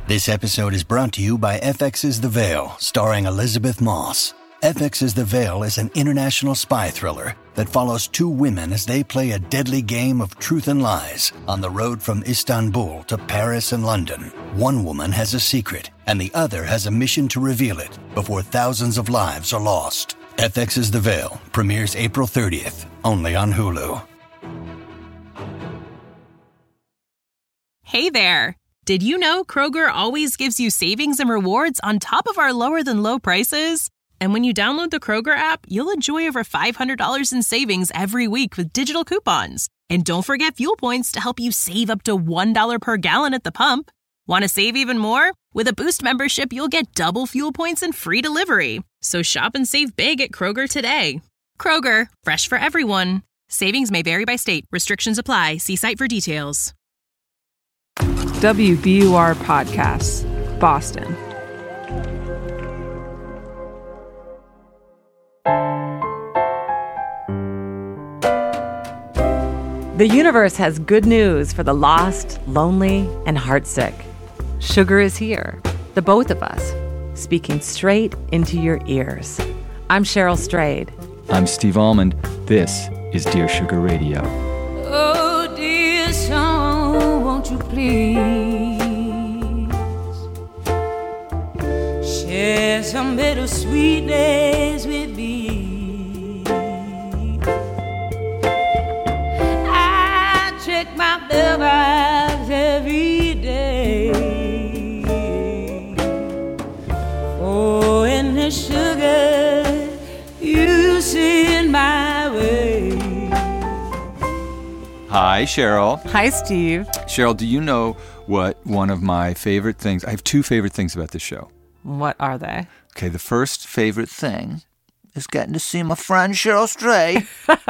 This episode is brought to you by FX's The Veil, starring Elizabeth Moss. FX's The Veil is an international spy thriller that follows two women as they play a deadly game of truth and lies on the road from Istanbul to Paris and London. One woman has a secret, and the other has a mission to reveal it before thousands of lives are lost. FX's The Veil premieres April 30th, only on Hulu. Hey there! Did you know Kroger always gives you savings and rewards on top of our lower-than-low prices? And when you download the Kroger app, you'll enjoy over $500 in savings every week with digital coupons. And don't forget fuel points to help you save up to $1 per gallon at the pump. Want to save even more? With a Boost membership, you'll get double fuel points and free delivery. So shop and save big at Kroger today. Kroger, fresh for everyone. Savings may vary by state. Restrictions apply. See site for details. WBUR Podcasts, Boston. The universe has good news for the lost, lonely, and heartsick. Sugar is here, the both of us, speaking straight into your ears. I'm Cheryl Strayed. I'm Steve Almond. This is Dear Sugar Radio. Oh, dear song, won't you please share some bittersweet days with me? I check my mailbox every day. Oh, and the sugar you send my way. Hi, Cheryl. Hi, Steve. Cheryl, do you know what one of my favorite things... I have two favorite things about this show. What are they? Okay, the first favorite thing is getting to see my friend Cheryl Stray.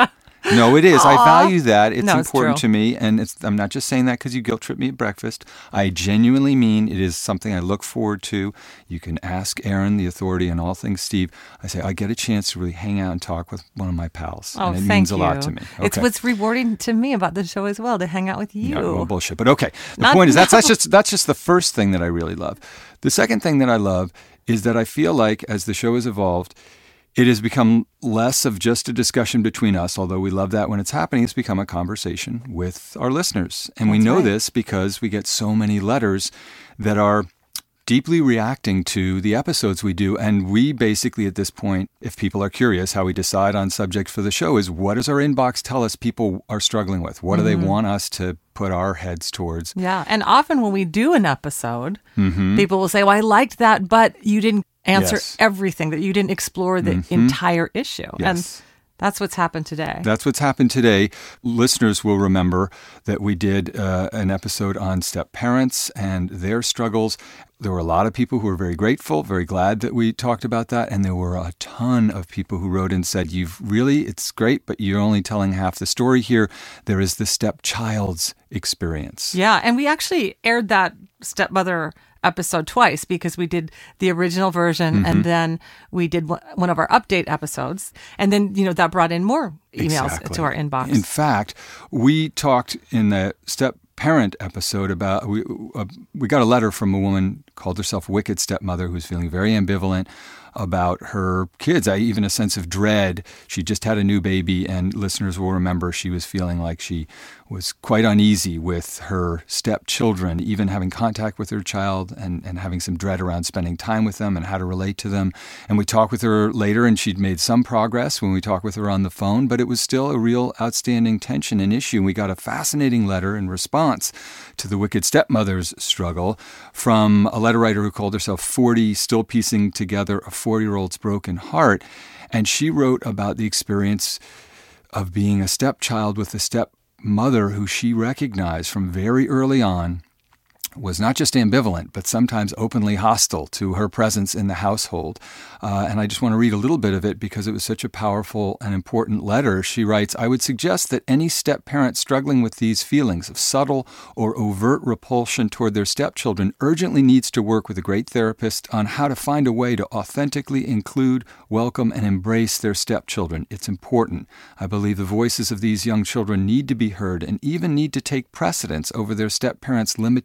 No, it is. Aww. I value that. It's No, it's important true. to me, and I'm not just saying that because you guilt trip me at breakfast. I genuinely mean it is something I look forward to. You can ask Aaron, the authority on all things Steve. I say, I get a chance to really hang out and talk with one of my pals, Oh, and it thank means you. a lot to me. It's Okay. what's rewarding to me about the show as well, to hang out with you. Yeah, well, bullshit. But okay. The Not- point is that's just the first thing that I really love. The second thing that I love is that I feel like as the show has evolved, it has become less of just a discussion between us, although we love that when it's happening. It's become a conversation with our listeners. And we That's know right. this because we get so many letters that are deeply reacting to the episodes we do. And we basically, at this point, if people are curious, how we decide on subjects for the show is what does our inbox tell us people are struggling with? What do they want us to put our heads towards? Yeah, and often when we do an episode, people will say, well, I liked that, but you didn't answer Yes. everything, that you didn't explore the entire issue. Yes. And that's what's happened today. That's what's happened today. Listeners will remember that we did an episode on step parents and their struggles. There were a lot of people who were very grateful, very glad that we talked about that. And there were a ton of people who wrote and said, it's great, but you're only telling half the story here. There is the stepchild's experience. Yeah, and we actually aired that stepmother episode twice because we did the original version and then we did one of our update episodes. And then, that brought in more emails Exactly. to our inbox. In fact, we talked in the step parent episode about, we got a letter from a woman called herself Wicked Stepmother who's feeling very ambivalent about her kids, even a sense of dread. She just had a new baby, and listeners will remember she was feeling like she was quite uneasy with her stepchildren, even having contact with her child and having some dread around spending time with them and how to relate to them. And we talked with her later, and she'd made some progress when we talked with her on the phone, but it was still a real outstanding tension and issue. And we got a fascinating letter in response to the Wicked Stepmother's struggle from a letter writer who called herself 40, still piecing together a 4-year-old's broken heart. And she wrote about the experience of being a stepchild with a stepmother who she recognized from very early on was not just ambivalent, but sometimes openly hostile to her presence in the household. And I just want to read a little bit of it because it was such a powerful and important letter. She writes, I would suggest that any step-parent struggling with these feelings of subtle or overt repulsion toward their stepchildren urgently needs to work with a great therapist on how to find a way to authentically include, welcome, and embrace their stepchildren. It's important. I believe the voices of these young children need to be heard and even need to take precedence over their step-parents' limitations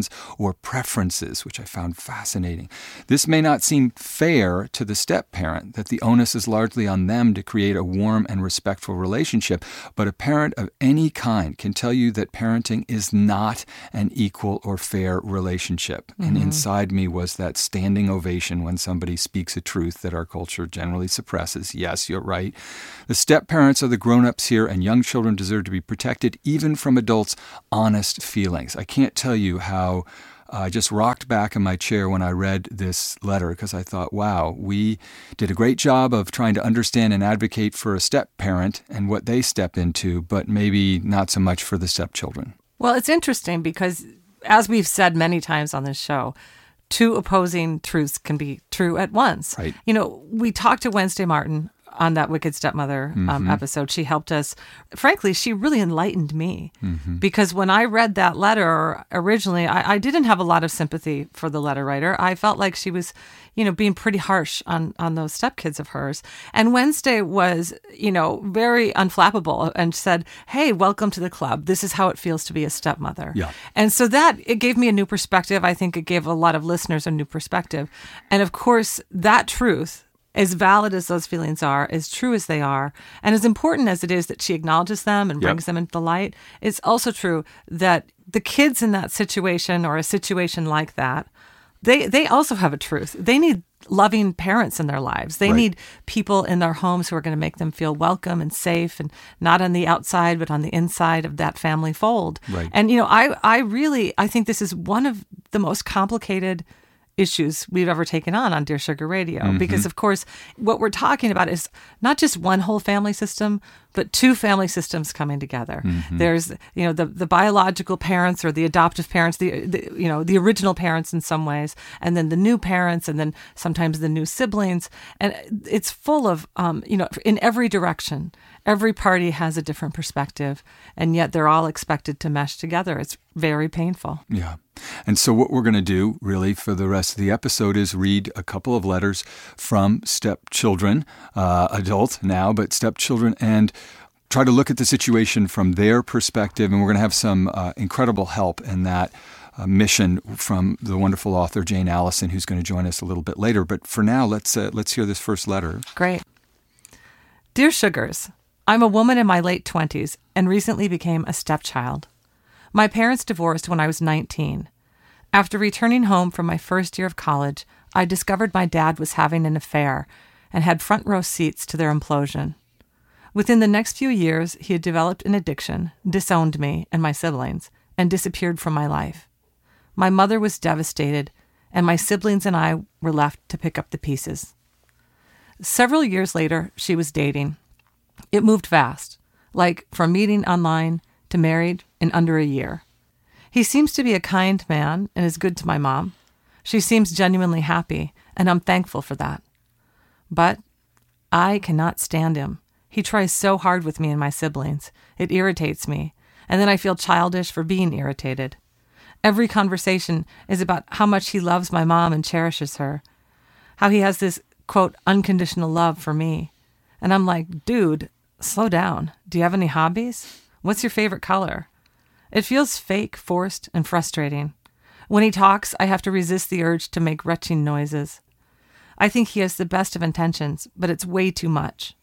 plans or preferences, which I found fascinating. This may not seem fair to the step-parent, that the onus is largely on them to create a warm and respectful relationship, but a parent of any kind can tell you that parenting is not an equal or fair relationship. And inside me was that standing ovation when somebody speaks a truth that our culture generally suppresses. Yes, you're right. The step-parents are the grown-ups here, and young children deserve to be protected even from adults' honest feelings. I can't tell you how I just rocked back in my chair when I read this letter, because I thought, wow, we did a great job of trying to understand and advocate for a step-parent and what they step into, but maybe not so much for the stepchildren. Well, it's interesting because, as we've said many times on this show, two opposing truths can be true at once. Right. You know, we talked to Wednesday Martin on that Wicked Stepmother episode. She helped us. Frankly, she really enlightened me because when I read that letter originally, I didn't have a lot of sympathy for the letter writer. I felt like she was, being pretty harsh on those stepkids of hers. And Wednesday was, very unflappable and said, hey, welcome to the club. This is how it feels to be a stepmother. Yeah. And so it gave me a new perspective. I think it gave a lot of listeners a new perspective. And of course, that truth, as valid as those feelings are, as true as they are, and as important as it is that she acknowledges them and brings them into the light, it's also true that the kids in that situation or a situation like that, they also have a truth. They need loving parents in their lives. They need people in their homes who are going to make them feel welcome and safe, and not on the outside, but on the inside of that family fold. Right. And, I think this is one of the most complicated issues we've ever taken on Dear Sugar Radio. Because, of course, what we're talking about is not just one whole family system, but two family systems coming together. There's, the biological parents or the adoptive parents, the original parents in some ways, and then the new parents, and then sometimes the new siblings. And it's full of, in every direction. Every party has a different perspective, and yet they're all expected to mesh together. It's very painful. Yeah. And so what we're going to do, really, for the rest of the episode is read a couple of letters from stepchildren, adult now, but stepchildren, and try to look at the situation from their perspective. And we're going to have some incredible help in that mission from the wonderful author Jane Allison, who's going to join us a little bit later. But for now, let's hear this first letter. Great. Dear Sugars, I'm a woman in my late 20s and recently became a stepchild. My parents divorced when I was 19. After returning home from my first year of college, I discovered my dad was having an affair and had front row seats to their implosion. Within the next few years, he had developed an addiction, disowned me and my siblings, and disappeared from my life. My mother was devastated, and my siblings and I were left to pick up the pieces. Several years later, she was dating. It moved fast, like from meeting online to married in under a year. He seems to be a kind man and is good to my mom. She seems genuinely happy, and I'm thankful for that. But I cannot stand him. He tries so hard with me and my siblings. It irritates me, and then I feel childish for being irritated. Every conversation is about how much he loves my mom and cherishes her, how he has this, quote, unconditional love for me. And I'm like, dude, slow down. Do you have any hobbies? What's your favorite color? It feels fake, forced, and frustrating. When he talks, I have to resist the urge to make retching noises. I think he has the best of intentions, but it's way too much.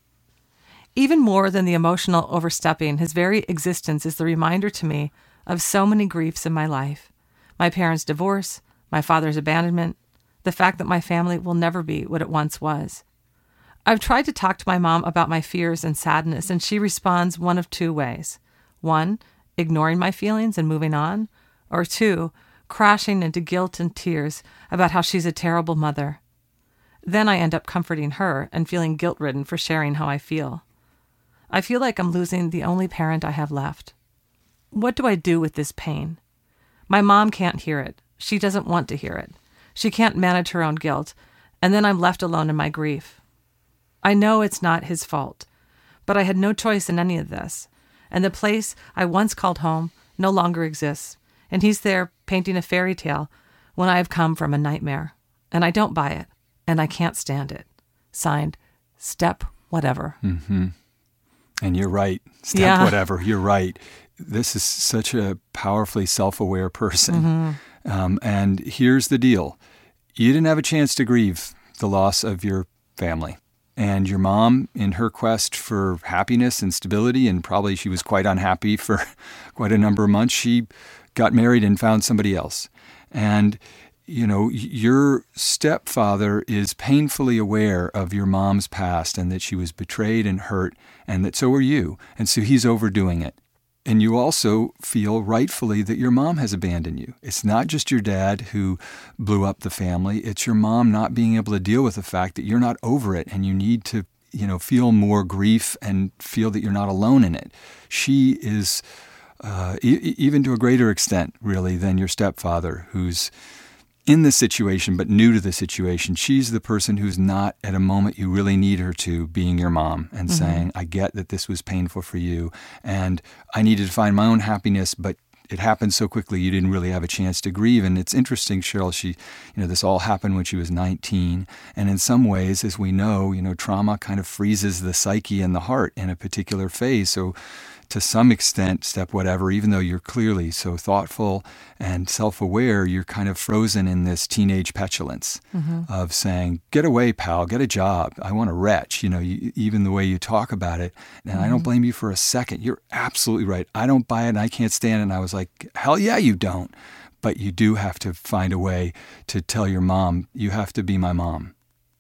Even more than the emotional overstepping, his very existence is the reminder to me of so many griefs in my life. My parents' divorce, my father's abandonment, the fact that my family will never be what it once was. I've tried to talk to my mom about my fears and sadness, and she responds one of two ways. 1, ignoring my feelings and moving on, or 2, crashing into guilt and tears about how she's a terrible mother. Then I end up comforting her and feeling guilt-ridden for sharing how I feel. I feel like I'm losing the only parent I have left. What do I do with this pain? My mom can't hear it. She doesn't want to hear it. She can't manage her own guilt, and then I'm left alone in my grief. I know it's not his fault, but I had no choice in any of this, and the place I once called home no longer exists, and he's there painting a fairy tale when I have come from a nightmare, and I don't buy it, and I can't stand it. Signed, Step Whatever. Mm-hmm. And you're right. Step Whatever. You're right. This is such a powerfully self-aware person. And here's the deal. You didn't have a chance to grieve the loss of your family. And your mom, in her quest for happiness and stability, and probably she was quite unhappy for quite a number of months, she got married and found somebody else. And, you know, your stepfather is painfully aware of your mom's past and that she was betrayed and hurt, and that so are you. And so he's overdoing it. And you also feel rightfully that your mom has abandoned you. It's not just your dad who blew up the family. It's your mom not being able to deal with the fact that you're not over it and you need to, you know, feel more grief and feel that you're not alone in it. She is, even to a greater extent, really, than your stepfather, who's in the situation but new to the situation. She's the person who's not at a moment you really need her to, being your mom and saying, I get that this was painful for you and I needed to find my own happiness, but it happened so quickly you didn't really have a chance to grieve. And it's interesting, Cheryl, this all happened when she was 19. And in some ways, as we know, trauma kind of freezes the psyche and the heart in a particular phase. So to some extent, step whatever, even though you're clearly so thoughtful and self-aware, you're kind of frozen in this teenage petulance of saying, get away, pal, get a job. I want to retch, even the way you talk about it. And I don't blame you for a second. You're absolutely right. I don't buy it and I can't stand it. And I was like, hell yeah, you don't. But you do have to find a way to tell your mom, you have to be my mom.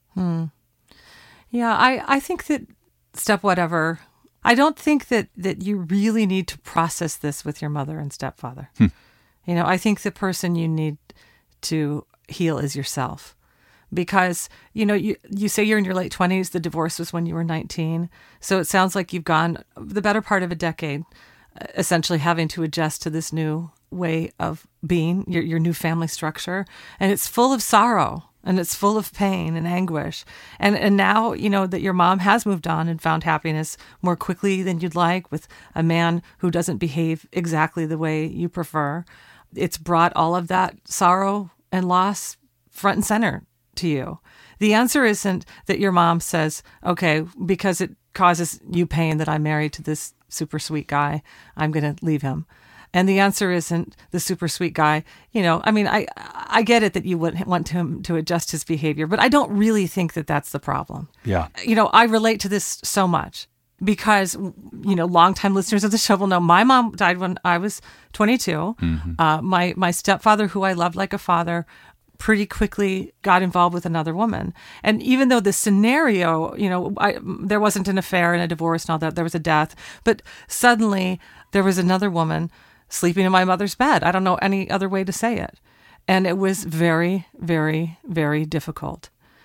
Yeah, I think that step whatever, I don't think that you really need to process this with your mother and stepfather. I think the person you need to heal is yourself. Because, you say you're in your late 20s, the divorce was when you were 19. So it sounds like you've gone the better part of a decade, essentially having to adjust to this new way of being, your new family structure. And it's full of sorrow. And it's full of pain and anguish. And now, that your mom has moved on and found happiness more quickly than you'd like with a man who doesn't behave exactly the way you prefer. It's brought all of that sorrow and loss front and center to you. The answer isn't that your mom says, okay, because it causes you pain that I'm married to this super sweet guy, I'm going to leave him. And the answer isn't the super sweet guy. I get it that you wouldn't want him to adjust his behavior, but I don't really think that that's the problem. Yeah. I relate to this so much because, longtime listeners of the show will know my mom died when I was 22. My stepfather, who I loved like a father, pretty quickly got involved with another woman. And even though the scenario, there wasn't an affair and a divorce and all that, there was a death, but suddenly there was another woman sleeping in my mother's bed. I don't know any other way to say it. And it was very, very, very difficult.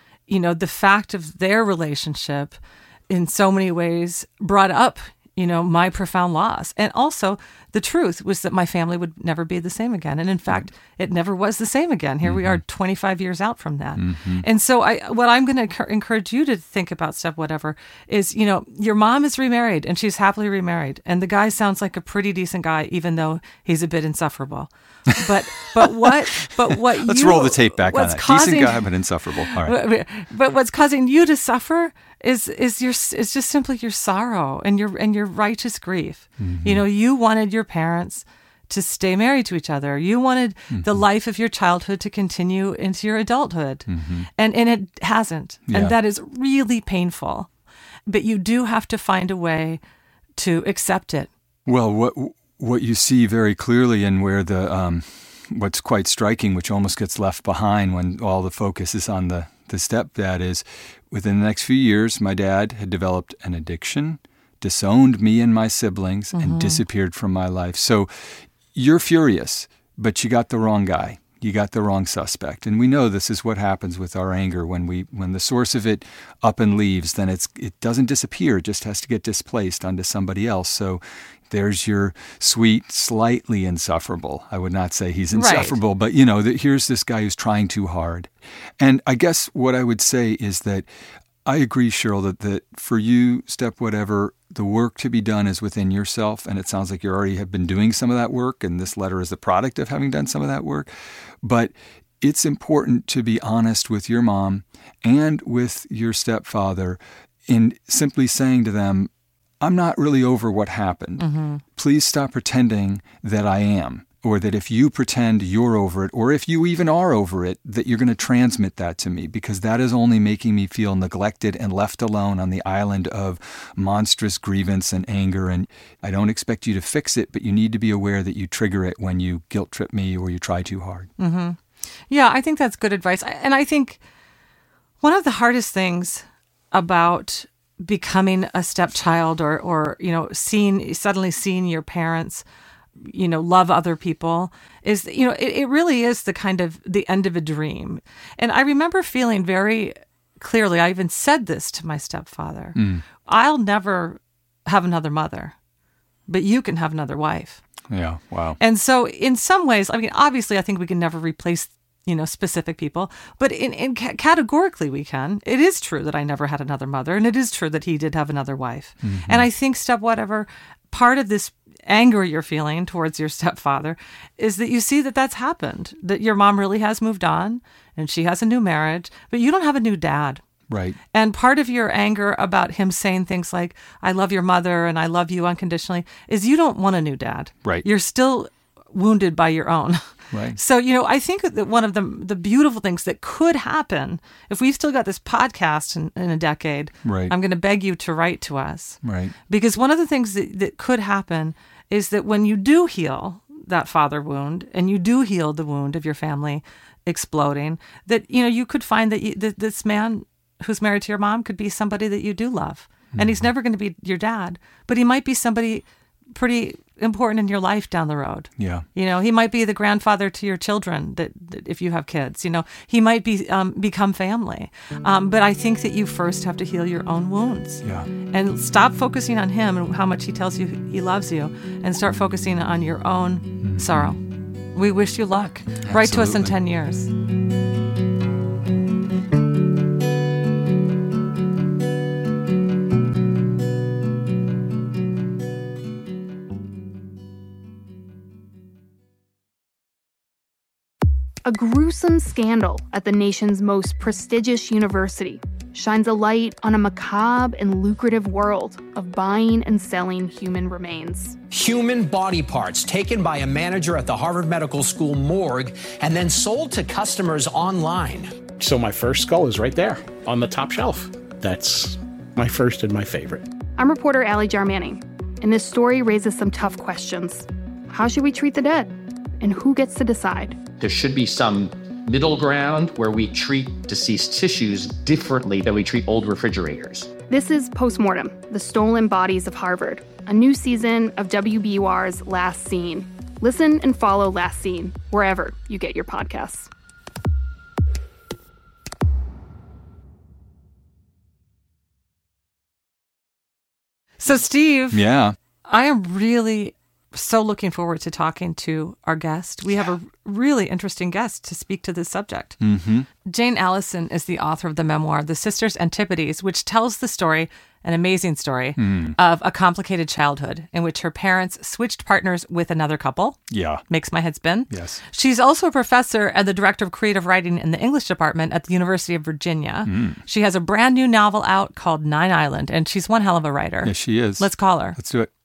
The fact of their relationship in so many ways brought up, my profound loss. And also the truth was that my family would never be the same again. And in fact, it never was the same again. Here we are 25 years out from that. And so what I'm going to encourage you to think about, step whatever, is, your mom is remarried and she's happily remarried. And the guy sounds like a pretty decent guy, even though he's a bit insufferable. But what Let's roll the tape back on that. Decent guy, but insufferable. All right. But what's causing you to suffer is just simply your sorrow and your righteous grief. You wanted your parents to stay married to each other. You wanted the life of your childhood to continue into your adulthood. And it hasn't. Yeah. And that is really painful. But you do have to find a way to accept it. Well, what you see very clearly, and where the what's quite striking, which almost gets left behind when all the focus is on the stepdad, is within the next few years, my dad had developed an addiction, disowned me and my siblings, and disappeared from my life. So you're furious, but you got the wrong guy. You got the wrong suspect. And we know this is what happens with our anger. When the source of it up and leaves, then it doesn't disappear. It just has to get displaced onto somebody else. So there's your sweet, slightly insufferable. I would not say he's insufferable, but here's this guy who's trying too hard. And I guess what I would say is that I agree, Cheryl, that for you, step whatever, the work to be done is within yourself. And it sounds like you already have been doing some of that work. And this letter is the product of having done some of that work. But it's important to be honest with your mom and with your stepfather in simply saying to them, I'm not really over what happened. Please stop pretending that I am. or that if you pretend you're over it, or if you even are over it, that you're going to transmit that to me, because that is only making me feel neglected and left alone on the island of monstrous grievance and anger. And I don't expect you to fix it, but you need to be aware that you trigger it when you guilt trip me or you try too hard. Mm-hmm. Yeah, I think that's good advice. And I think one of the hardest things about becoming a stepchild or suddenly seeing your parents love other people is, it really is the kind of the end of a dream. And I remember feeling very clearly, I even said this to my stepfather, I'll never have another mother, but you can have another wife. Yeah, wow. And so in some ways, I mean, obviously I think we can never replace specific people, but categorically we can. It is true that I never had another mother, and it is true that he did have another wife. Mm-hmm. And I think, whatever, part of this anger you're feeling towards your stepfather is that you see that that's happened, that your mom really has moved on and she has a new marriage, but you don't have a new dad. Right. And part of your anger about him saying things like, I love your mother and I love you unconditionally, is you don't want a new dad. Right. You're still wounded by your own. Right. So, I think that one of the beautiful things that could happen, if we've still got this podcast in a decade, right, I'm going to beg you to write to us. Right. Because one of the things that could happen is that when you do heal that father wound and you do heal the wound of your family exploding, that, you could find that this man who's married to your mom could be somebody that you do love. Mm-hmm. And he's never going to be your dad, but he might be somebody pretty important in your life down the road. Yeah. He might be the grandfather to your children that if you have kids, he might be become family. But I think that you first have to heal your own wounds. Yeah. And stop focusing on him and how much he tells you he loves you, and start focusing on your own sorrow. We wish you luck. Absolutely. Write to us in 10 years. A gruesome scandal at the nation's most prestigious university shines a light on a macabre and lucrative world of buying and selling human remains. Human body parts taken by a manager at the Harvard Medical School morgue and then sold to customers online. So my first skull is right there on the top shelf. That's my first and my favorite. I'm reporter Allie Jarmanning, and this story raises some tough questions. How should we treat the dead? And who gets to decide? There should be some middle ground where we treat deceased tissues differently than we treat old refrigerators. This is Postmortem, The Stolen Bodies of Harvard, a new season of WBUR's Last Scene. Listen and follow Last Scene wherever you get your podcasts. So, Steve. Yeah. I am really so looking forward to talking to our guest. We have a really interesting guest to speak to this subject. Mm-hmm. Jane Allison is the author of the memoir, The Sisters Antipodes, which tells the story, an amazing story, of a complicated childhood in which her parents switched partners with another couple. Yeah. Makes my head spin. Yes. She's also a professor and the director of creative writing in the English department at the University of Virginia. She has a brand new novel out called Nine Island, and she's one hell of a writer. Yes, she is. Let's call her. Let's do it.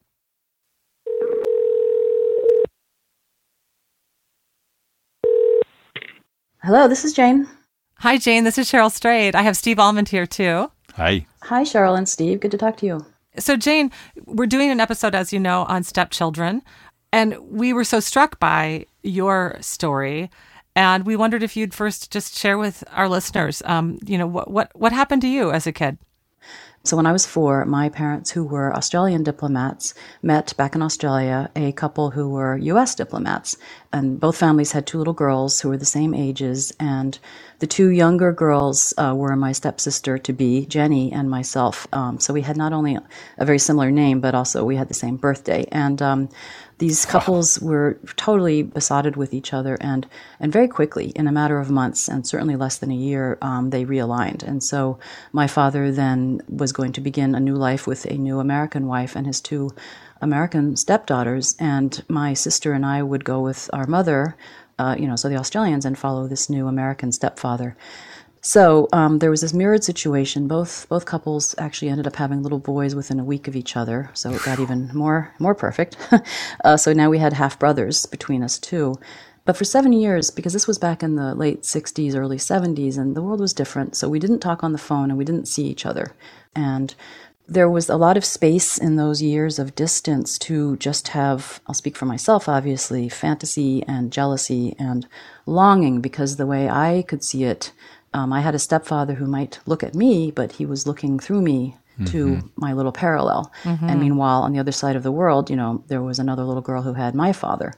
Hello, this is Jane. Hi, Jane. This is Cheryl Strayed. I have Steve Almond here, too. Hi. Hi, Cheryl and Steve. Good to talk to you. So, Jane, we're doing an episode, as you know, on stepchildren, and we were so struck by your story, and we wondered if you'd first just share with our listeners, what happened to you as a kid? So when I was 4, my parents, who were Australian diplomats, met back in Australia a couple who were U.S. diplomats. And both families had 2 little girls who were the same ages. And the 2 younger girls were my stepsister-to-be, Jenny, and myself. So we had not only a very similar name, but also we had the same birthday. And these couples were totally besotted with each other, and very quickly, in a matter of months, and certainly less than a year, they realigned. And so my father then was going to begin a new life with a new American wife and his 2 American stepdaughters, and my sister and I would go with our mother, so the Australians, and follow this new American stepfather. So there was this mirrored situation. Both couples actually ended up having little boys within a week of each other, so it got even more perfect. So now we had half brothers between us too. But for 7 years, because this was back in the late 60s, early 70s, and the world was different, so we didn't talk on the phone and we didn't see each other. And there was a lot of space in those years of distance to just have, I'll speak for myself, obviously, fantasy and jealousy and longing, because the way I could see it, I had a stepfather who might look at me, but he was looking through me to my little parallel. And meanwhile, on the other side of the world, there was another little girl who had my father.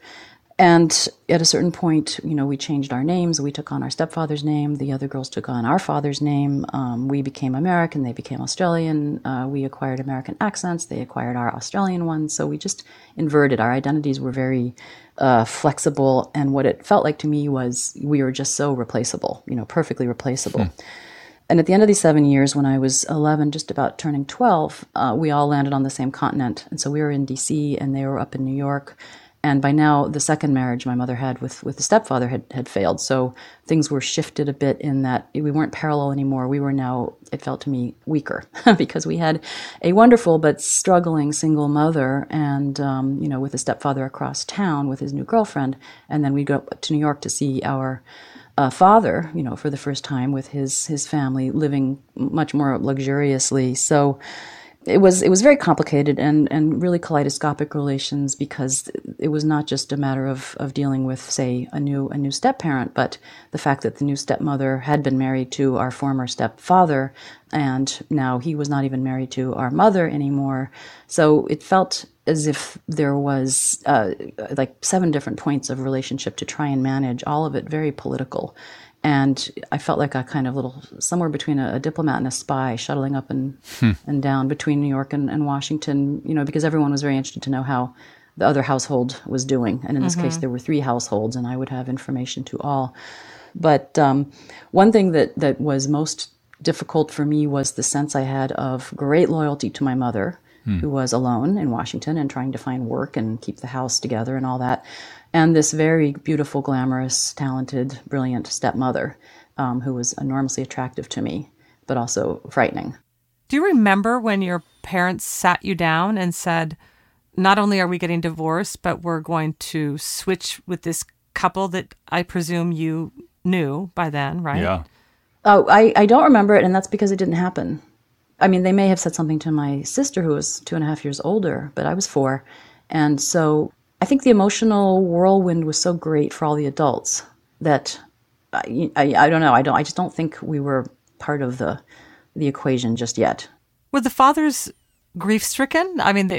And at a certain point, we changed our names. We took on our stepfather's name. The other girls took on our father's name. We became American. They became Australian. We acquired American accents. They acquired our Australian ones. So we just inverted. Our identities were very flexible. And what it felt like to me was we were just so replaceable, perfectly replaceable. And at the end of these 7 years, when I was 11, just about turning 12, we all landed on the same continent. And so we were in D.C. and they were up in New York. And by now, the second marriage my mother had with the stepfather had failed. So things were shifted a bit in that we weren't parallel anymore. We were now, it felt to me, weaker because we had a wonderful but struggling single mother and, with a stepfather across town with his new girlfriend. And then we'd go up to New York to see our father, for the first time with his family living much more luxuriously. So it was very complicated and really kaleidoscopic relations, because it was not just a matter of dealing with, say, a new step-parent, but the fact that the new stepmother had been married to our former stepfather, and now he was not even married to our mother anymore. So it felt as if there was like 7 different points of relationship to try and manage, all of it very political. And I felt like a kind of somewhere between a diplomat and a spy, shuttling up and down between New York and Washington, because everyone was very interested to know how the other household was doing. And in this case, there were 3 households, and I would have information to all. But one thing that was most difficult for me was the sense I had of great loyalty to my mother, who was alone in Washington and trying to find work and keep the house together and all that. And this very beautiful, glamorous, talented, brilliant stepmother who was enormously attractive to me, but also frightening. Do you remember when your parents sat you down and said, not only are we getting divorced, but we're going to switch with this couple that I presume you knew by then, right? Yeah. Oh, I don't remember it, and that's because it didn't happen. I mean, they may have said something to my sister, who was 2.5 years older, but I was 4. And so I think the emotional whirlwind was so great for all the adults that I don't know. I just don't think we were part of the equation just yet. Were the fathers grief-stricken? I mean,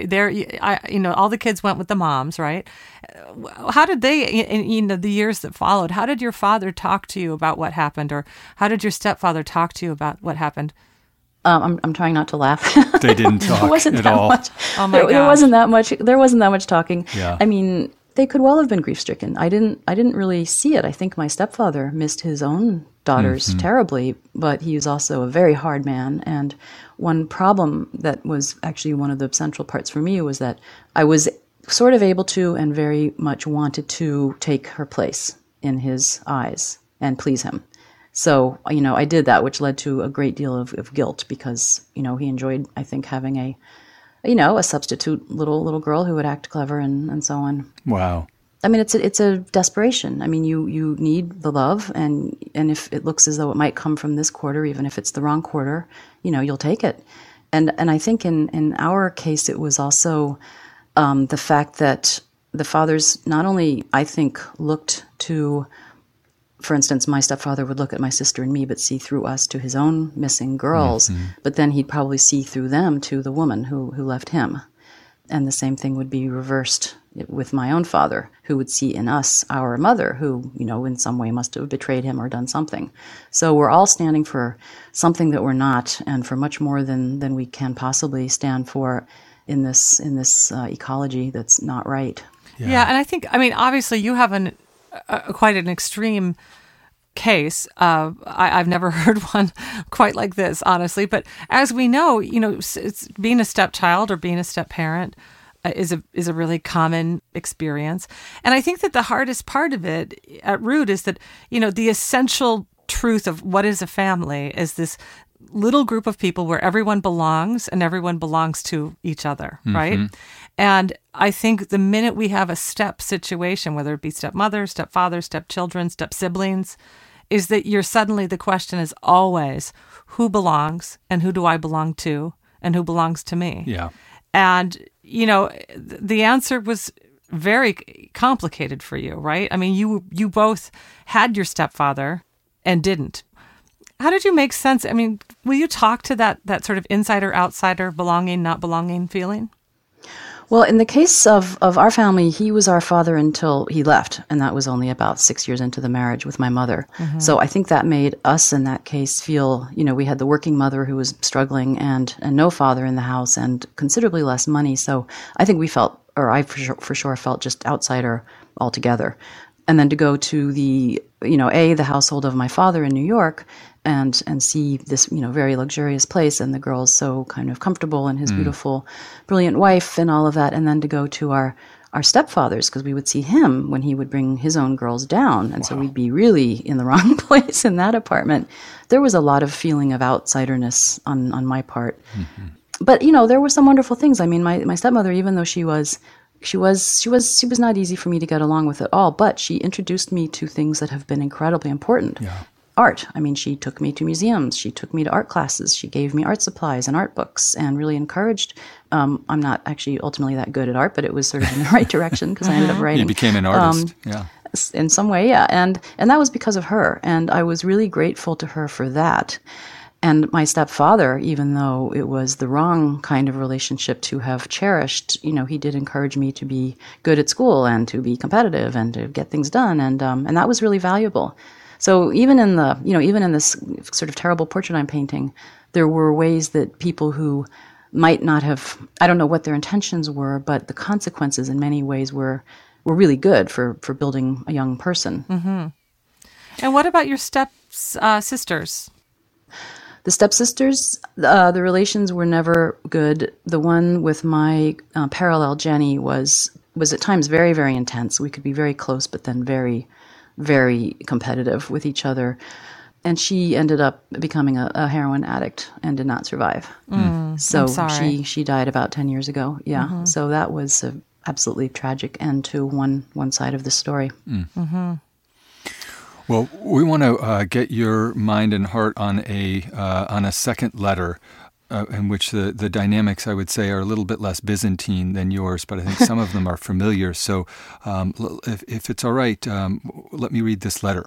all the kids went with the moms, right? How did they, in the years that followed, how did your father talk to you about what happened, or how did your stepfather talk to you about what happened? I'm trying not to laugh. They didn't talk at all. Much. Oh my God. There wasn't that much. There wasn't that much talking. Yeah. I mean, they could well have been grief-stricken. I didn't really see it. I think my stepfather missed his own daughters terribly, but he was also a very hard man. And one problem that was actually one of the central parts for me was that I was sort of able to and very much wanted to take her place in his eyes and please him. So, I did that, which led to a great deal of guilt because, he enjoyed, I think, having a substitute little girl who would act clever and so on. Wow. I mean, it's a desperation. I mean, you need the love, and if it looks as though it might come from this quarter, even if it's the wrong quarter, you'll take it. And I think in our case, it was also the fact that the fathers not only, I think, looked to, for instance, my stepfather would look at my sister and me, but see through us to his own missing girls. But then he'd probably see through them to the woman who left him. And the same thing would be reversed with my own father, who would see in us our mother, who, in some way must have betrayed him or done something. So we're all standing for something that we're not, and for much more than we can possibly stand for in this ecology that's not right. Yeah, and I think, obviously you have quite an extreme case. I've never heard one quite like this, honestly. But as we know, it's being a stepchild or being a step-parent is a really common experience. And I think that the hardest part of it at root is that, the essential truth of what is a family is this little group of people where everyone belongs and everyone belongs to each other, right? And I think the minute we have a step situation, whether it be stepmother, stepfather, stepchildren, step-siblings, is that the question is always who belongs and who do I belong to and who belongs to me? Yeah. And, the answer was very complicated for you, right? I mean, you both had your stepfather and didn't. How did you make sense? I mean, will you talk to that sort of insider-outsider, belonging, not belonging feeling? Well, in the case of our family, he was our father until he left, and that was only about 6 years into the marriage with my mother. So I think that made us, in that case, feel, we had the working mother who was struggling and no father in the house and considerably less money. So I think we felt, or I for sure felt just outsider altogether. And then to go to the household of my father in New York and see this, very luxurious place and the girls so kind of comfortable and his beautiful, brilliant wife and all of that. And then to go to our stepfathers, because we would see him when he would bring his own girls down. And so we'd be really in the wrong place in that apartment. There was a lot of feeling of outsiderness on my part. But, there were some wonderful things. I mean, my stepmother, even though she was not easy for me to get along with at all, but she introduced me to things that have been incredibly important. Yeah. Art. I mean, she took me to museums. She took me to art classes. She gave me art supplies and art books and really encouraged. I'm not actually ultimately that good at art, but it was sort of in the right direction because I ended up writing. You became an artist, yeah. In some way, yeah. And that was because of her. And I was really grateful to her for that. And my stepfather, even though it was the wrong kind of relationship to have cherished, he did encourage me to be good at school and to be competitive and to get things done. And that was really valuable. So even in this sort of terrible portrait I'm painting, there were ways that people who might not have, I don't know what their intentions were, but the consequences in many ways were really good for building a young person. And what about your sisters? The stepsisters, the relations were never good. The one with my parallel, Jenny, was at times very, very intense. We could be very close, but then very, very competitive with each other. And she ended up becoming a heroin addict and did not survive. So she died about 10 years ago. Yeah. So that was an absolutely tragic end to one side of the story. Well, we want to get your mind and heart on a second letter in which the dynamics, I would say, are a little bit less Byzantine than yours, but I think some of them are familiar. So if it's all right, let me read this letter.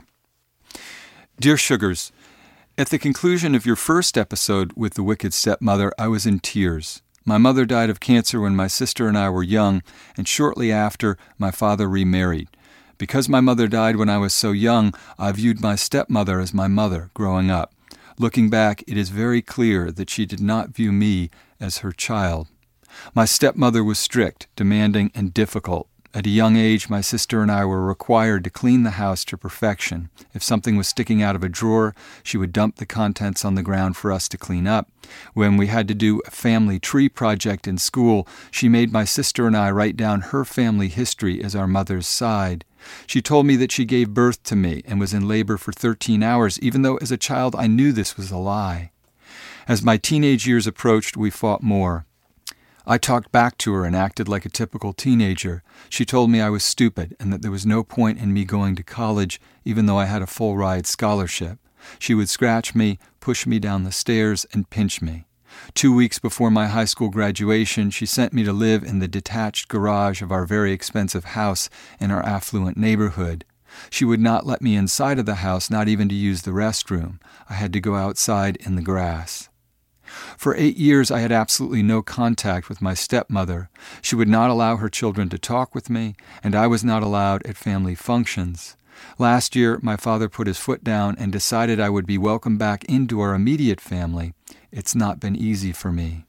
Dear Sugars, at the conclusion of your first episode with the Wicked Stepmother, I was in tears. My mother died of cancer when my sister and I were young, and shortly after, my father remarried. Because my mother died when I was so young, I viewed my stepmother as my mother growing up. Looking back, it is very clear that she did not view me as her child. My stepmother was strict, demanding, and difficult. At a young age, my sister and I were required to clean the house to perfection. If something was sticking out of a drawer, she would dump the contents on the ground for us to clean up. When we had to do a family tree project in school, she made my sister and I write down her family history as our mother's side. She told me that she gave birth to me and was in labor for 13 hours, even though as a child I knew this was a lie. As my teenage years approached, we fought more. I talked back to her and acted like a typical teenager. She told me I was stupid and that there was no point in me going to college, even though I had a full-ride scholarship. She would scratch me, push me down the stairs, and pinch me. 2 weeks before my high school graduation, she sent me to live in the detached garage of our very expensive house in our affluent neighborhood. She would not let me inside of the house, not even to use the restroom. I had to go outside in the grass. For 8 years, I had absolutely no contact with my stepmother. She would not allow her children to talk with me, and I was not allowed at family functions. Last year, my father put his foot down and decided I would be welcomed back into our immediate family. It's not been easy for me.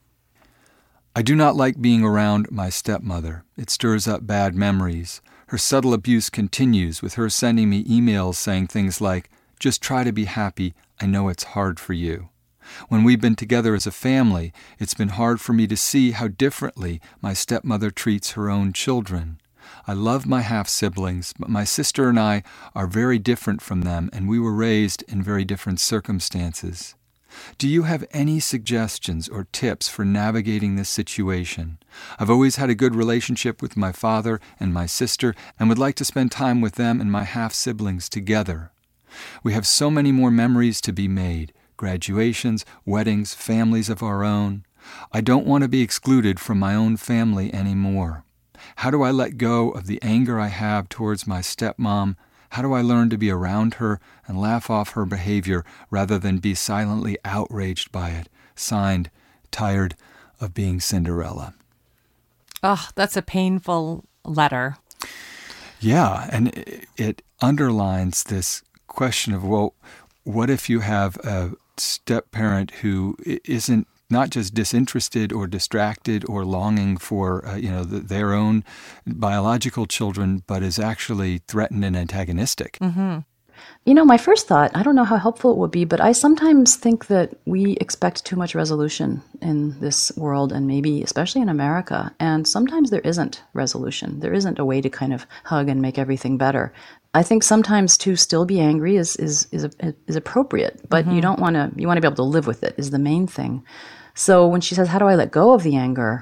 I do not like being around my stepmother. It stirs up bad memories. Her subtle abuse continues, with her sending me emails saying things like, "Just try to be happy. I know it's hard for you." When we've been together as a family, it's been hard for me to see how differently my stepmother treats her own children. I love my half-siblings, but my sister and I are very different from them, and we were raised in very different circumstances. Do you have any suggestions or tips for navigating this situation? I've always had a good relationship with my father and my sister and would like to spend time with them and my half-siblings together. We have so many more memories to be made, graduations, weddings, families of our own. I don't want to be excluded from my own family anymore. How do I let go of the anger I have towards my stepmom? How do I learn to be around her and laugh off her behavior rather than be silently outraged by it? Signed, Tired of Being Cinderella. Oh, that's a painful letter. Yeah, and it underlines this question of, well, what if you have a step-parent who isn't not just disinterested or distracted or longing for their own biological children, but is actually threatened and antagonistic. Mm-hmm. My first thought, I don't know how helpful it would be, but I sometimes think that we expect too much resolution in this world, and maybe especially in America. And sometimes there isn't resolution. There isn't a way to kind of hug and make everything better. I think sometimes to still be angry is appropriate, but you want to be able to live with it is the main thing. So when she says, how do I let go of the anger?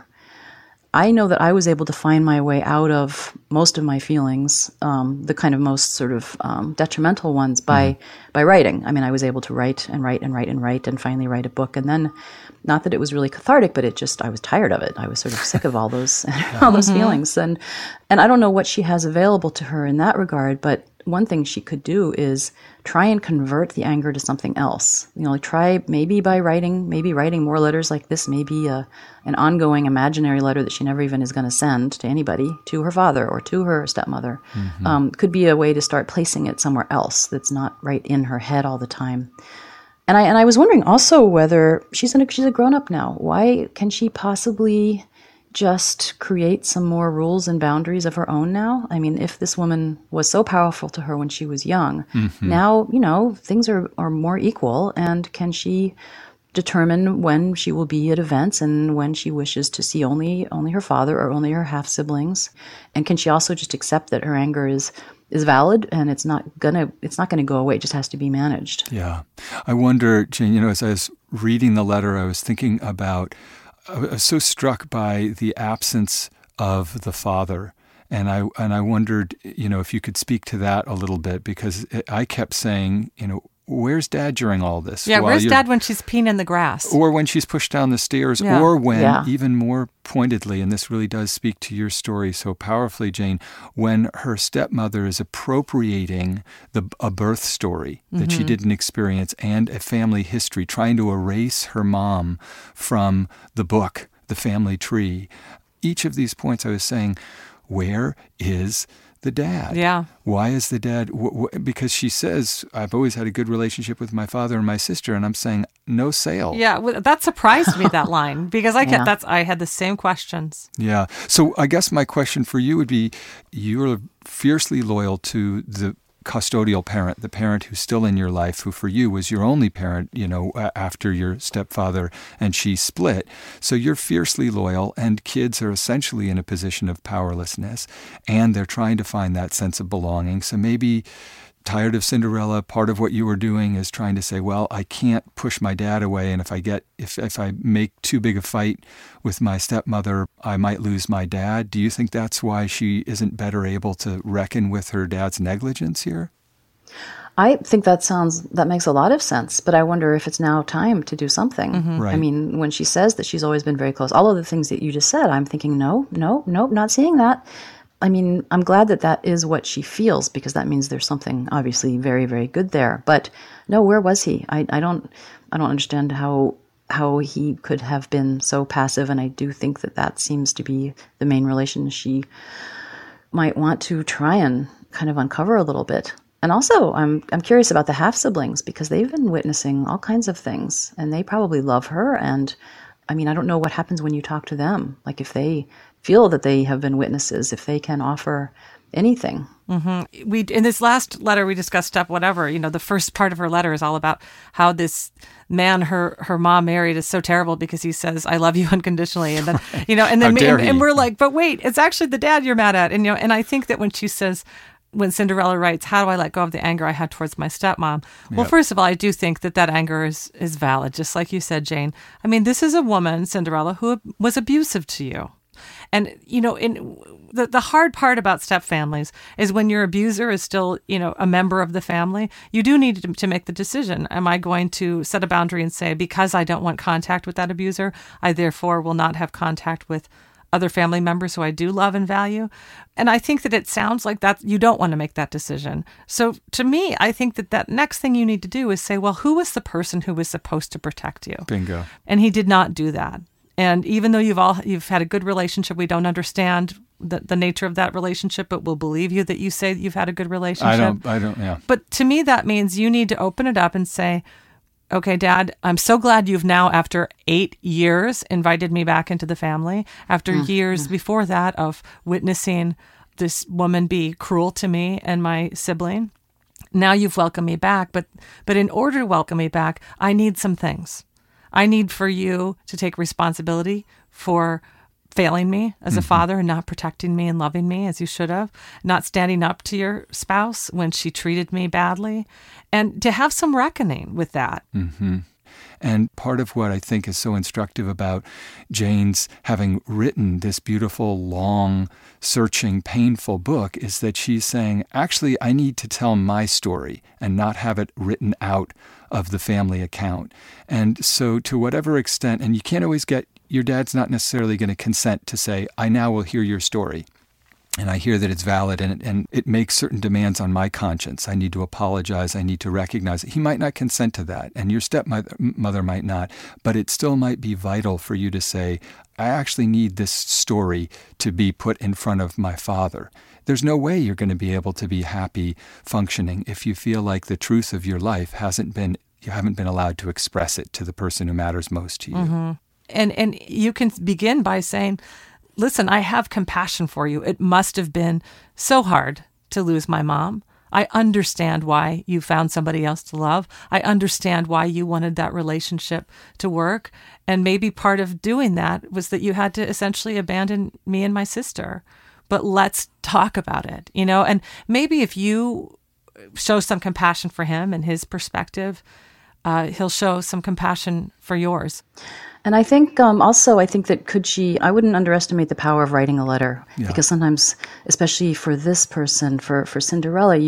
I know that I was able to find my way out of most of my feelings, the kind of most sort of detrimental ones by writing. I mean, I was able to write and finally write a book. And then, not that it was really cathartic, but I was tired of it. I was sort of sick of all those feelings. And I don't know what she has available to her in that regard, but one thing she could do is try and convert the anger to something else. Try maybe by writing more letters like this, maybe an ongoing imaginary letter that she never even is going to send to anybody, to her father or to her stepmother. Mm-hmm. Could be a way to start placing it somewhere else that's not right in her head all the time. And I was wondering also whether she's a grown-up now. Why can she possibly just create some more rules and boundaries of her own now? I mean, if this woman was so powerful to her when she was young, now, things are more equal. And can she determine when she will be at events and when she wishes to see only her father or only her half-siblings? And can she also just accept that her anger is valid and it's not gonna go away, it just has to be managed? Yeah. I wonder, Jane, as I was reading the letter, I was thinking about, I was so struck by the absence of the father. And I wondered, if you could speak to that a little bit, because I kept saying, where's Dad during all this? Yeah, where's Dad when she's peeing in the grass? Or when she's pushed down the stairs, or when, even more pointedly, and this really does speak to your story so powerfully, Jane, when her stepmother is appropriating a birth story that she didn't experience and a family history, trying to erase her mom from the book, The Family Tree. Each of these points I was saying, where is the dad? Yeah. Why is the dad? Because she says, I've always had a good relationship with my father and my sister, and I'm saying, no sale. Yeah, that surprised me, that line, because I had the same questions. Yeah. So I guess my question for you would be, you're fiercely loyal to the custodial parent, the parent who's still in your life, who for you was your only parent, after your stepfather and she split. So you're fiercely loyal, and kids are essentially in a position of powerlessness, and they're trying to find that sense of belonging. So maybe Tired of Cinderella, part of what you were doing is trying to say, well, I can't push my dad away, and if I make too big a fight with my stepmother, I might lose my dad. Do you think that's why she isn't better able to reckon with her dad's negligence here? I think that makes a lot of sense, but I wonder if it's now time to do something. Mm-hmm. Right. I mean, when she says that she's always been very close, all of the things that you just said, I'm thinking, no, not seeing that. I mean, I'm glad that is what she feels, because that means there's something obviously very, very good there. But no, where was he? I don't understand how he could have been so passive, and I do think that seems to be the main relation she might want to try and kind of uncover a little bit. And also, I'm curious about the half-siblings, because they've been witnessing all kinds of things, and they probably love her. And I mean, I don't know what happens when you talk to them. Like, if they feel that they have been witnesses, if they can offer anything. Mm-hmm. In this last letter, we discussed step whatever. The first part of her letter is all about how this man her mom married is so terrible because he says, "I love you unconditionally," and then and we're like, but wait, it's actually the dad you're mad at, and I think that when Cinderella writes, "How do I let go of the anger I had towards my stepmom?" Well, first of all, I do think that anger is valid, just like you said, Jane. I mean, this is a woman, Cinderella, who was abusive to you. And, in the hard part about step families is when your abuser is still, a member of the family, you do need to make the decision. Am I going to set a boundary and say, because I don't want contact with that abuser, I therefore will not have contact with other family members who I do love and value? And I think that it sounds like that you don't want to make that decision. So to me, I think that next thing you need to do is say, well, who was the person who was supposed to protect you? Bingo. And he did not do that. And even though you've had a good relationship, we don't understand the nature of that relationship, but we'll believe you that you say that you've had a good relationship. I don't, yeah. But to me, that means you need to open it up and say, okay, Dad, I'm so glad you've now, after 8 years, invited me back into the family. After years before that of witnessing this woman be cruel to me and my sibling, now you've welcomed me back. But in order to welcome me back, I need some things. I need for you to take responsibility for failing me as a father and not protecting me and loving me as you should have, not standing up to your spouse when she treated me badly, and to have some reckoning with that. Mm-hmm. And part of what I think is so instructive about Jane's having written this beautiful, long, searching, painful book is that she's saying, actually, I need to tell my story and not have it written out of the family account. And so to whatever extent, and you can't always get, your dad's not necessarily going to consent to say, I now will hear your story. And I hear that it's valid, and it makes certain demands on my conscience. I need to apologize. I need to recognize it. He might not consent to that, and your stepmother might not, but it still might be vital for you to say, I actually need this story to be put in front of my father. There's no way you're going to be able to be happy functioning if you feel like the truth of your life you haven't been allowed to express it to the person who matters most to you. Mm-hmm. And you can begin by saying, listen, I have compassion for you. It must have been so hard to lose my mom. I understand why you found somebody else to love. I understand why you wanted that relationship to work. And maybe part of doing that was that you had to essentially abandon me and my sister. But let's talk about it, and maybe if you show some compassion for him and his perspective, he'll show some compassion for yours. And I think I think that I wouldn't underestimate the power of writing a letter, because sometimes, especially for this person, for Cinderella,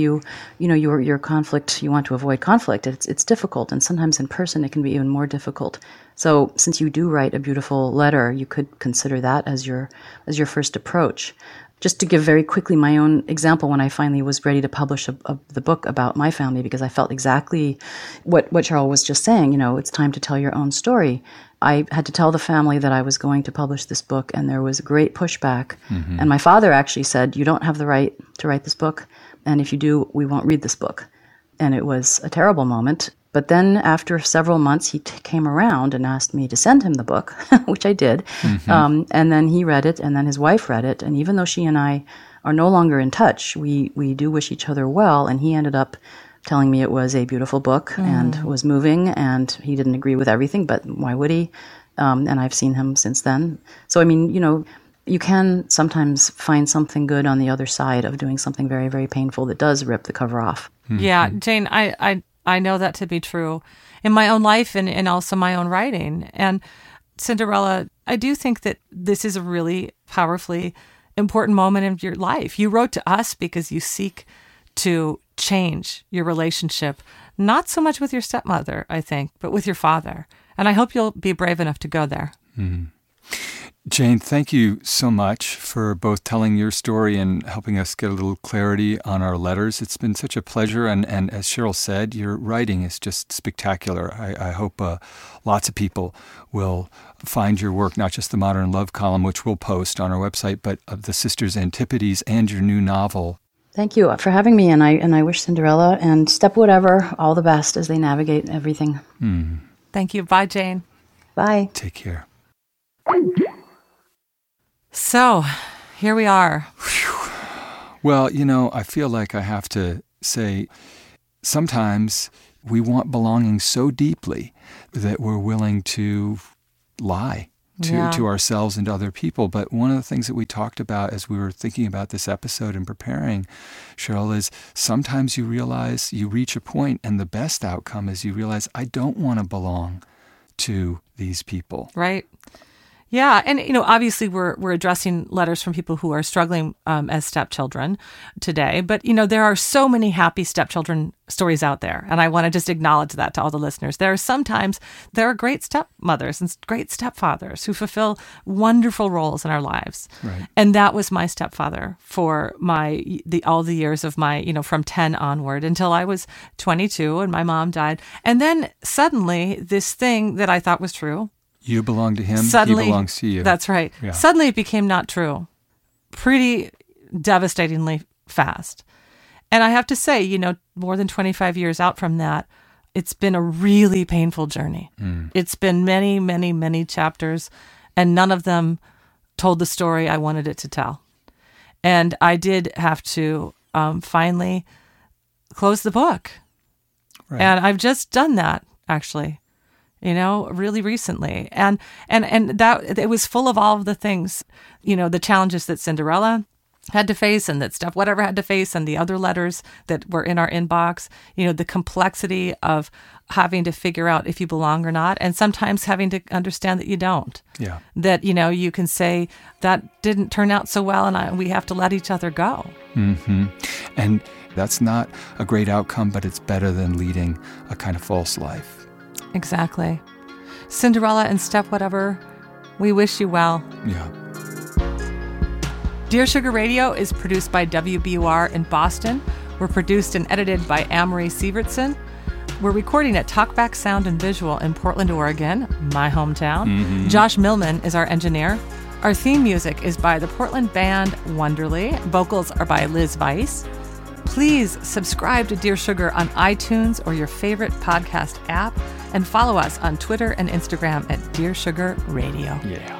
your conflict, you want to avoid conflict. It's difficult, and sometimes in person it can be even more difficult. So since you do write a beautiful letter, you could consider that as your first approach. Just to give very quickly my own example, when I finally was ready to publish the book about my family, because I felt exactly what Cheryl was just saying, it's time to tell your own story. I had to tell the family that I was going to publish this book, and there was great pushback. Mm-hmm. And my father actually said, you don't have the right to write this book, and if you do, we won't read this book. And it was a terrible moment. But then after several months, he came around and asked me to send him the book, which I did. Mm-hmm. And then he read it, and then his wife read it. And even though she and I are no longer in touch, we do wish each other well. And he ended up telling me it was a beautiful book and was moving, and he didn't agree with everything, but why would he? And I've seen him since then. So, you can sometimes find something good on the other side of doing something very, very painful that does rip the cover off. Mm-hmm. Yeah, Jane, I know that to be true in my own life and also my own writing. And Cinderella, I do think that this is a really powerfully important moment in your life. You wrote to us because you seek to change your relationship, not so much with your stepmother, I think, but with your father. And I hope you'll be brave enough to go there. Mm-hmm. Jane, thank you so much for both telling your story and helping us get a little clarity on our letters. It's been such a pleasure, and as Cheryl said, your writing is just spectacular. I hope lots of people will find your work, not just the Modern Love column, which we'll post on our website, but of the Sisters Antipodes and your new novel. Thank you for having me, and I wish Cinderella and Step Whatever all the best as they navigate everything. Mm. Thank you. Bye, Jane. Bye. Take care. So, here we are. Well, I feel like I have to say sometimes we want belonging so deeply that we're willing to lie to ourselves and to other people. But one of the things that we talked about as we were thinking about this episode and preparing, Cheryl, is sometimes you realize you reach a point and the best outcome is you realize, I don't want to belong to these people. Right. Yeah. And, obviously we're addressing letters from people who are struggling as stepchildren today. But, there are so many happy stepchildren stories out there. And I want to just acknowledge that to all the listeners. There are great stepmothers and great stepfathers who fulfill wonderful roles in our lives. Right. And that was my stepfather for all the years of my, from 10 onward until I was 22 and my mom died. And then suddenly this thing that I thought was true, you belong to him, suddenly, he belongs to you. That's right. Yeah. Suddenly it became not true. Pretty devastatingly fast. And I have to say, more than 25 years out from that, it's been a really painful journey. It's been many, many, many chapters, and none of them told the story I wanted it to tell. And I did have to finally close the book. Right. And I've just done that, actually. Really recently. And that it was full of all of the things, the challenges that Cinderella had to face and that Steph Whatever had to face and the other letters that were in our inbox, the complexity of having to figure out if you belong or not, and sometimes having to understand that you don't. Yeah. That, you can say that didn't turn out so well and we have to let each other go. Mm-hmm. And that's not a great outcome, but it's better than leading a kind of false life. Exactly. Cinderella and Steph Whatever, we wish you well. Yeah. Dear Sugar Radio is produced by WBUR in Boston. We're produced and edited by Amory Sievertson. We're recording at Talkback Sound and Visual in Portland, Oregon, my hometown. Mm-hmm. Josh Millman is our engineer. Our theme music is by the Portland band Wonderly. Vocals are by Liz Weiss. Please subscribe to Dear Sugar on iTunes or your favorite podcast app and follow us on Twitter and Instagram at Dear Sugar Radio. Yeah.